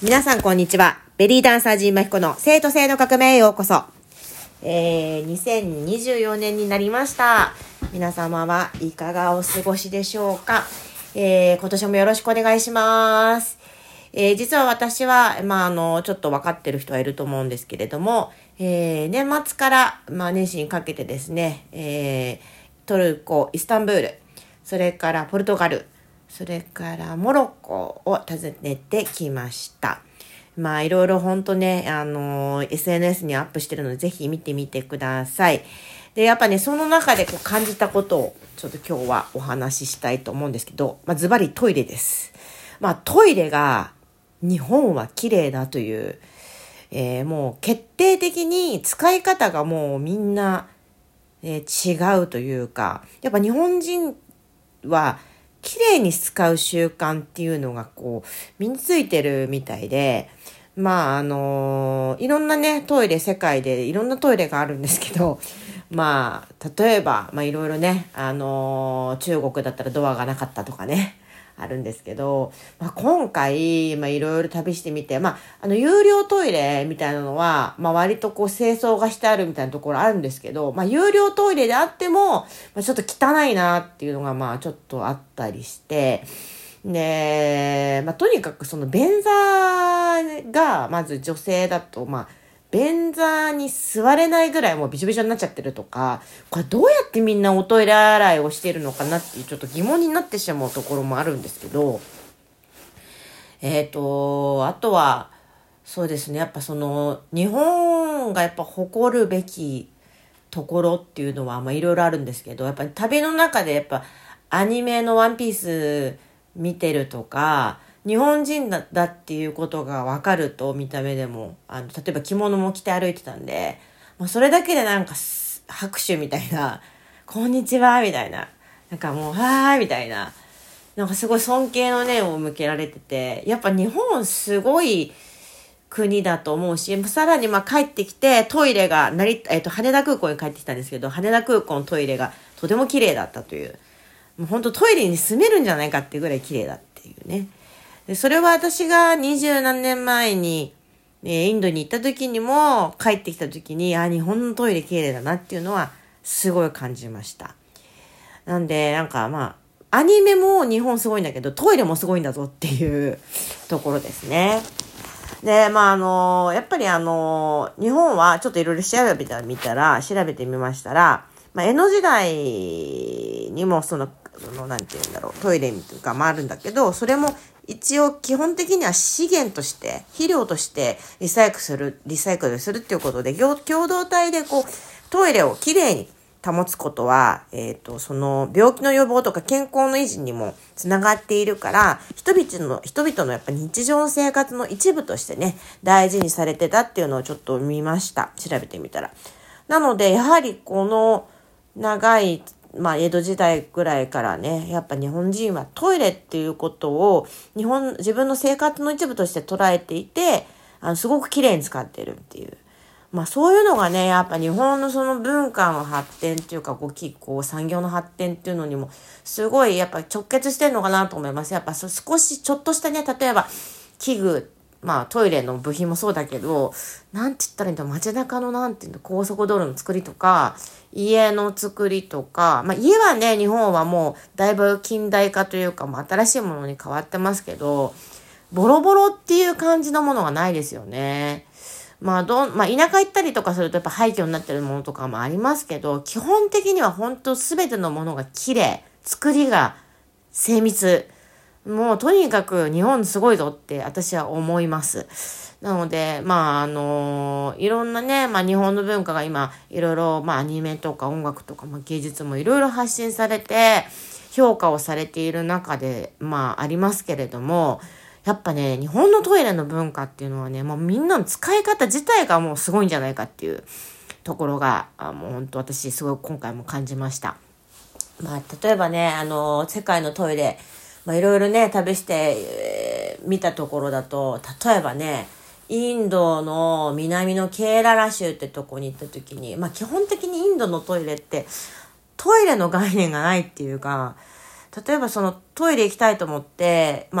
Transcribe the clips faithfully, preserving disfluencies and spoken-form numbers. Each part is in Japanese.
皆さんこんにちは。ベリーダンサー陣馬彦の生徒性の革命へようこそ。えー、にせんにじゅうよねんになりました。皆様はいかがお過ごしでしょうか。えー、今年もよろしくお願いします。えー、実は私は、まあ、あの、ちょっと分かってる人はいると思うんですけれども、えー、年末から、まあ、年始にかけてですね、えー、トルコ、イスタンブール、それからポルトガル、それからモロッコを訪ねてきました。まあいろいろ本当ね、あのー、エスエヌエス にアップしてるのでぜひ見てみてください。で、やっぱね、その中でこう感じたことをちょっと今日はお話ししたいと思うんですけど、まあズバリトイレです。まあトイレが日本は綺麗だという、えー、もう決定的に使い方がもうみんな、えー、違うというか、やっぱ日本人は綺麗に使う習慣っていうのがこう身についてるみたいで、まああのいろんなねトイレ、世界でいろんなトイレがあるんですけど、まあ例えばまあいろいろね、あの中国だったらドアがなかったとかねあるんですけど、まあ、今回まあいろいろ旅してみて、まああの有料トイレみたいなのはまあ割とこう清掃がしてあるみたいなところあるんですけど、まあ有料トイレであっても、まあ、ちょっと汚いなっていうのがまあちょっとあったりして、で、まあとにかくその便座がまず女性だとまあ便座に座れないぐらいもうびしょびしょになっちゃってるとか、これどうやってみんなおトイレ洗いをしているのかなっていうちょっと疑問になってしまうところもあるんですけど、えっと、あとは、そうですね、やっぱその日本がやっぱ誇るべきところっていうのはまあいろいろあるんですけど、やっぱり旅の中でやっぱアニメのワンピース見てるとか、日本人だ、だっていうことが分かると、見た目でもあの例えば着物も着て歩いてたんで、まあ、それだけでなんか拍手みたいな、こんにちはみたいな、なんかもうはーいみたいな、なんかすごい尊敬の念を向けられてて、やっぱ日本すごい国だと思うし、さらにまあ帰ってきてトイレが成、えっと、羽田空港に帰ってきたんですけど、羽田空港のトイレがとても綺麗だったという、もう本当トイレに住めるんじゃないかっていうぐらい綺麗だっていうね。でそれは私が二十何年前に、えー、インドに行った時にも帰ってきた時に、あ、日本のトイレ綺麗だなっていうのはすごい感じました。なんでなんかまあアニメも日本すごいんだけど、トイレもすごいんだぞっていうところですね。で、まああのやっぱりあの日本はちょっといろいろ調べてみたら調べてみましたら、まあ、江戸時代にもそのそのなんていうんだろう、トイレとかもあるんだけど、それも一応基本的には資源として肥料としてリサイクルするリサイクルするっていうことで、共同体でこうトイレをきれいに保つことは、えっと、その病気の予防とか健康の維持にもつながっているから、人々の、人々のやっぱ日常生活の一部としてね、大事にされてたっていうのをちょっと見ました。調べてみたら。なので、やはりこの長い、まあ江戸時代ぐらいからね、やっぱ日本人はトイレっていうことを日本、自分の生活の一部として捉えていて、あのすごく綺麗に使ってるっていう。まあそういうのがね、やっぱ日本のその文化の発展っていうか、こう、こう産業の発展っていうのにも、すごいやっぱ直結してるのかなと思います。やっぱ少しちょっとしたね、例えば器具、まあトイレの部品もそうだけど、なんて言ったらいいんだろう、街中のなんていうの、高速道路の作りとか、家の作りとか、まあ家はね、日本はもうだいぶ近代化というか、もう新しいものに変わってますけど、ボロボロっていう感じのものがないですよね。まあどん、まあ田舎行ったりとかするとやっぱ廃墟になってるものとかもありますけど、基本的には本当すべてのものが綺麗、作りが精密。もうとにかく日本すごいぞって私は思います。なので、まああのいろんなね、まあ日本の文化が今いろいろ、まあアニメとか音楽とか、まあ、芸術もいろいろ発信されて評価をされている中で、まあありますけれども、やっぱね、日本のトイレの文化っていうのはね、もうみんなの使い方自体がもうすごいんじゃないかっていうところが、あもう本当私すごい今回も感じました。まあ例えばね、あの世界のトイレ、まあいろいろね旅して、えー、見たところだと、例えばね、インドの南のケーララ州ってとこに行った時に、まあ基本的にインドのトイレってトイレの概念がないっていうか、例えばそのトイレ行きたいと思って、まあ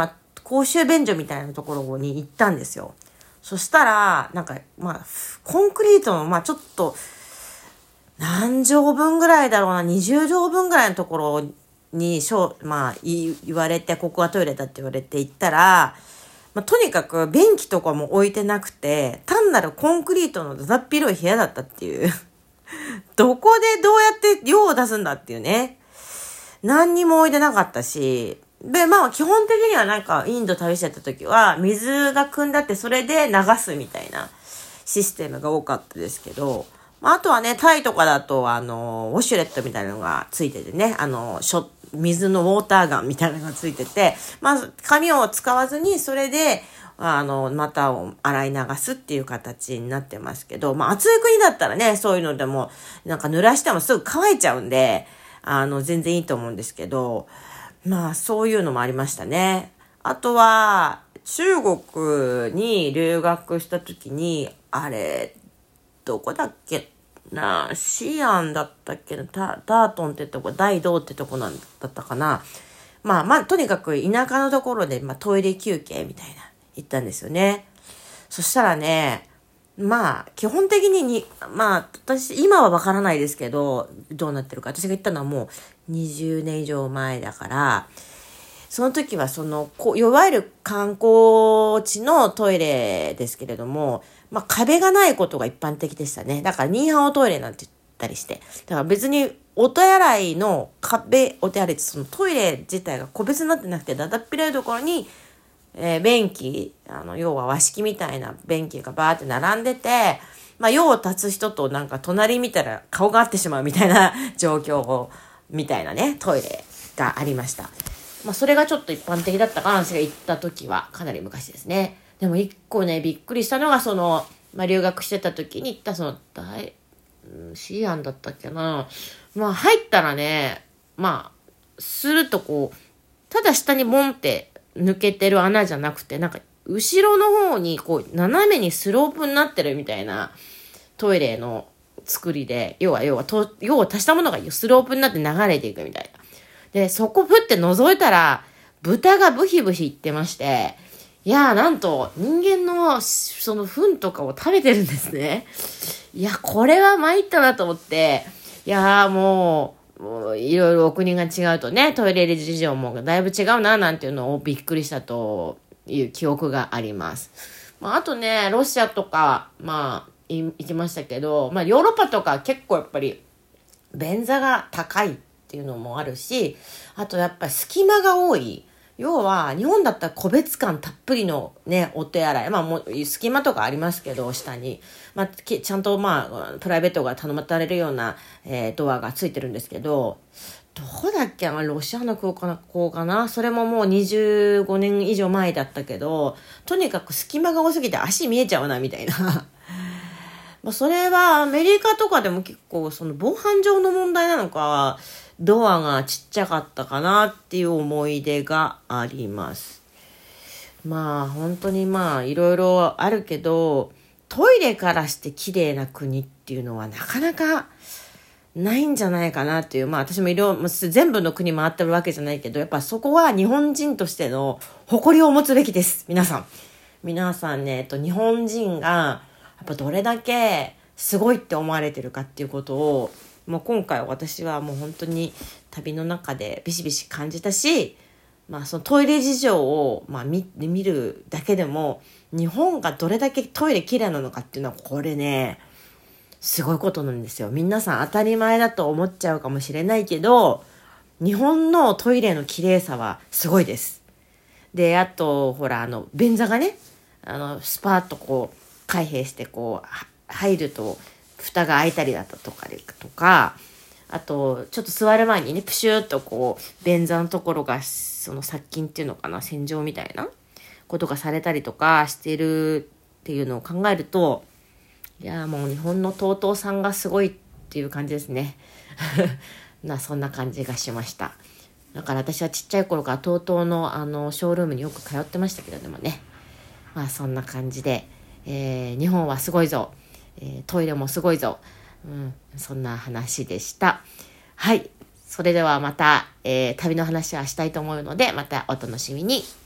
公衆便所みたいなところに行ったんですよ。そしたら、なんか、まあ、コンクリートの、まあちょっと、何畳分ぐらいだろうな、にじゅう畳分ぐらいのところに、しょう、まあ言われて、ここはトイレだって言われて行ったら、まあとにかく便器とかも置いてなくて、単なるコンクリートのだだっ広い部屋だったっていう。どこでどうやって用を出すんだっていうね。何にも置いてなかったし、で、まあ基本的にはなんかインド旅してた時は水が汲んだってそれで流すみたいなシステムが多かったですけど、あとはね、タイとかだとあの、ウォシュレットみたいなのがついててね、あの、しょ、水のウォーターガンみたいなのがついてて、まあ紙を使わずにそれで、あの、股を洗い流すっていう形になってますけど、まあ暑い国だったらね、そういうのでもなんか濡らしてもすぐ乾いちゃうんで、あの、全然いいと思うんですけど、まあ、そういうのもありましたね。あとは、中国に留学した時に、あれ、どこだっけな、シアンだったっけな、ダートンってとこ、大道ってとこなんだったかな。まあ、まあ、とにかく田舎のところで、まあ、トイレ休憩みたいな、行ったんですよね。そしたらね、まあ、基本的にに、まあ、私、今はわからないですけど、どうなってるか。私が言ったのはもうにじゅうねん以上前だから、その時はその、こういわゆる観光地のトイレですけれども、まあ、壁がないことが一般的でしたね。だから、ニーハオトイレなんて言ったりして。だから別に、お手洗いの壁、お手洗いってそのトイレ自体が個別になってなくて、だだっ広いところに、えー、便器、あの、要は和式みたいな便器がバーって並んでて、まあ、用を立つ人となんか隣見たら顔が合ってしまうみたいな状況を、みたいなね、トイレがありました。まあ、それがちょっと一般的だったかな、私が行った時は。かなり昔ですね。でも一個ね、びっくりしたのが、その、まあ、留学してた時に行った、その、大、シーアンだったっけな。まあ、入ったらね、まあ、するとこう、ただ下にボンって、抜けてる穴じゃなくて、なんか、後ろの方に、こう、斜めにスロープになってるみたいなトイレの作りで、要は、要は、と、要を足したものがスロープになって流れていくみたいな。で、そこふって覗いたら、豚がブヒブヒ言ってまして、いやー、なんと、人間の、その、糞とかを食べてるんですね。いや、これは参ったなと思って、いやー、もう、もういろいろお国が違うとね、トイレ事情もだいぶ違うななんていうのをびっくりしたという記憶があります。まあ、あとね、ロシアとか、まあ、行きましたけど、まあ、ヨーロッパとか結構やっぱり、便座が高いっていうのもあるし、あとやっぱり隙間が多い。要は、日本だったら個別感たっぷりのね、お手洗い。まあもう、隙間とかありますけど、下に。まあ、ちゃんとまあ、プライベートが頼まれるような、えー、ドアがついてるんですけど、どこだっけな、ロシアの空港かな。それももうにじゅうごねん以上前だったけど、とにかく隙間が多すぎて足見えちゃうな、みたいな。まあそれはアメリカとかでも結構その防犯上の問題なのか、ドアがちっちゃかったかなっていう思い出があります。まあ本当にまあいろいろあるけど、トイレからして綺麗な国っていうのはなかなかないんじゃないかなっていう。まあ私もいろいろ全部の国回ってるわけじゃないけど、やっぱそこは日本人としての誇りを持つべきです。皆さん。皆さんね、えっと、日本人がやっぱどれだけすごいって思われてるかっていうことを、もう今回私はもう本当に旅の中でビシビシ感じたし、まあそのトイレ事情をまあ 見, 見るだけでも日本がどれだけトイレ綺麗なのかっていうのはこれね、すごいことなんですよ。皆さん当たり前だと思っちゃうかもしれないけど、日本のトイレの綺麗さはすごいです。で、あとほらあの便座がね、あのスパーッとこう開閉してこう入ると蓋が開いたりだったとかとか、あとちょっと座る前にねプシューっとこう便座のところがその殺菌っていうのかな、洗浄みたいなことがされたりとかしてるっていうのを考えると、いやもう日本の トートー さんがすごいっていう感じですねな、そんな感じがしました。だから私はちっちゃい頃から トートー のあのショールームによく通ってましたけど、でもね、まあそんな感じで、えー、日本はすごいぞ、えー、トイレもすごいぞ、うん、そんな話でした。はい、それではまた、えー、旅の話はしたいと思うので、またお楽しみに。